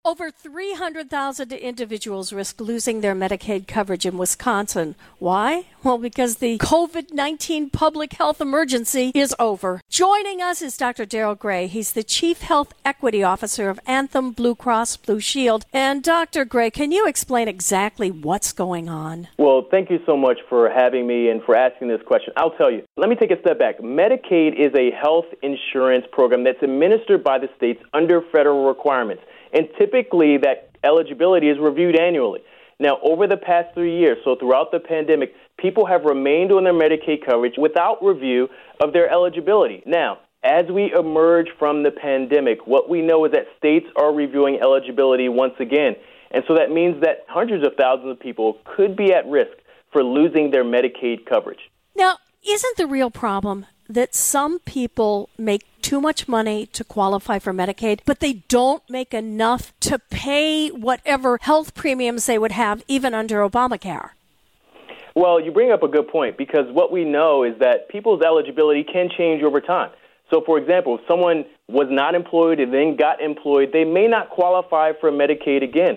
Over 300,000 individuals risk losing their Medicaid coverage in Wisconsin. Why? Well, because the COVID-19 public health emergency is over. Joining us is Dr. Darrell Gray. He's the Chief Health Equity Officer of Anthem Blue Cross Blue Shield. And Dr. Gray, can you explain exactly what's going on? Well, thank you so much for having me and for asking this question. I'll tell you. Let me take a step back. Medicaid is a health insurance program that's administered by the states under federal requirements. And typically that eligibility is reviewed annually. Now, over the past 3 years, so throughout the pandemic, people have remained on their Medicaid coverage without review of their eligibility. Now, as we emerge from the pandemic, what we know is that states are reviewing eligibility once again. And so that means that hundreds of thousands of people could be at risk for losing their Medicaid coverage. Now, isn't the real problem that some people make too much money to qualify for Medicaid, but they don't make enough to pay whatever health premiums they would have even under Obamacare? Well, you bring up a good point, because what we know is that people's eligibility can change over time. So, for example, if someone was not employed and then got employed, they may not qualify for Medicaid again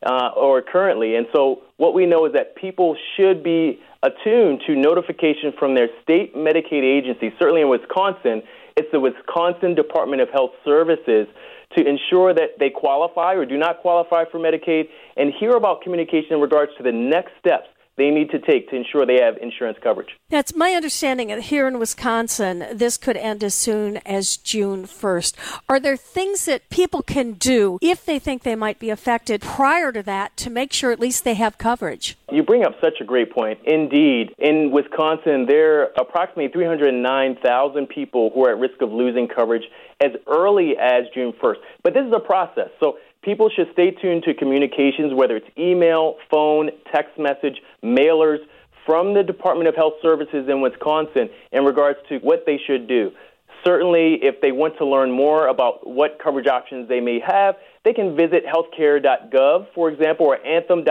or currently. And so what we know is that people should be attuned to notification from their state Medicaid agency. Certainly in Wisconsin, it's the Wisconsin Department of Health Services, to ensure that they qualify or do not qualify for Medicaid, and hear about communication in regards to the next steps they need to take to ensure they have insurance coverage. That's my understanding that here in Wisconsin, this could end as soon as June 1st. Are there things that people can do if they think they might be affected prior to that to make sure at least they have coverage? You bring up such a great point. Indeed, in Wisconsin, there are approximately 309,000 people who are at risk of losing coverage as early as June 1st. But this is a process. So people should stay tuned to communications, whether it's email, phone, text message, mailers from the Department of Health Services in Wisconsin in regards to what they should do. Certainly, if they want to learn more about what coverage options they may have, they can visit healthcare.gov, for example, or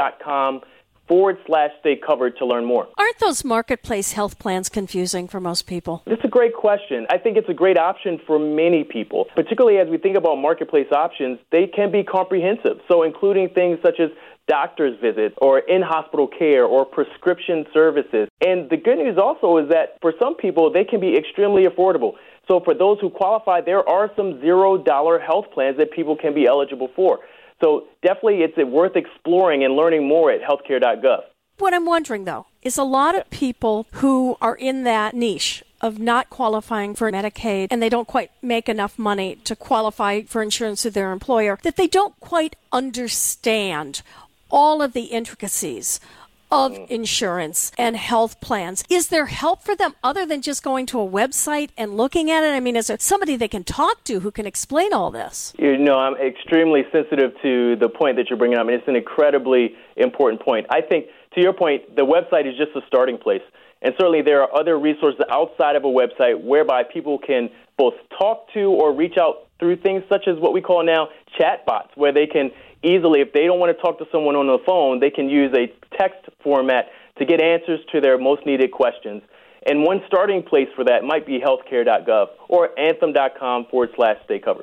anthem.com/stay covered to learn more. Aren't those marketplace health plans confusing for most people? That's a great question. I think it's a great option for many people, particularly as we think about marketplace options. They can be comprehensive, so including things such as doctor's visits or in-hospital care or prescription services. And the good news also is that for some people, they can be extremely affordable. So for those who qualify, there are some $0 health plans that people can be eligible for. So definitely it's worth exploring and learning more at healthcare.gov. What I'm wondering, though, is a lot of people who are in that niche of not qualifying for Medicaid and they don't quite make enough money to qualify for insurance through their employer, that they don't quite understand all of the intricacies of insurance and health plans. Is there help for them other than just going to a website and looking at it? I mean, is there somebody they can talk to who can explain all this? You know, I'm extremely sensitive to the point that you're bringing up, and it's an incredibly important point. I think, to your point, the website is just a starting place. And certainly there are other resources outside of a website whereby people can both talk to or reach out through things such as what we call now chatbots, where they can easily, if they don't want to talk to someone on the phone, they can use a text format to get answers to their most needed questions. And one starting place for that might be healthcare.gov or anthem.com/stay covered.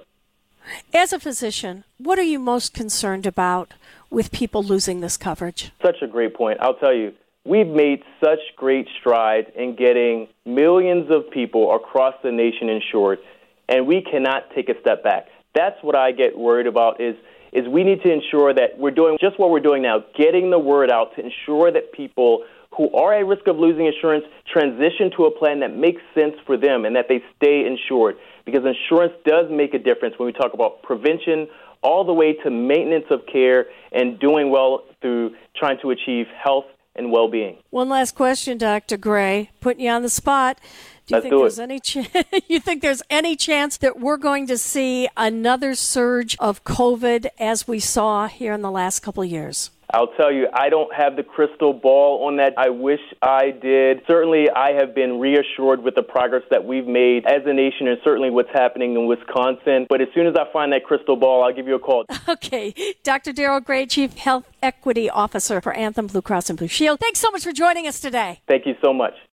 As a physician, what are you most concerned about with people losing this coverage? Such a great point. I'll tell you, we've made such great strides in getting millions of people across the nation insured, and we cannot take a step back. That's what I get worried about is we need to ensure that we're doing just what we're doing now, getting the word out to ensure that people who are at risk of losing insurance transition to a plan that makes sense for them and that they stay insured. Because insurance does make a difference when we talk about prevention all the way to maintenance of care and doing well through trying to achieve health and well-being. One last question, Dr. Gray, putting you on the spot. Do you think there's any chance that we're going to see another surge of COVID as we saw here in the last couple of years? I'll tell you, I don't have the crystal ball on that. I wish I did. Certainly, I have been reassured with the progress that we've made as a nation and certainly what's happening in Wisconsin. But as soon as I find that crystal ball, I'll give you a call. Okay. Dr. Darrell Gray, Chief Health Equity Officer for Anthem Blue Cross and Blue Shield. Thanks so much for joining us today. Thank you so much.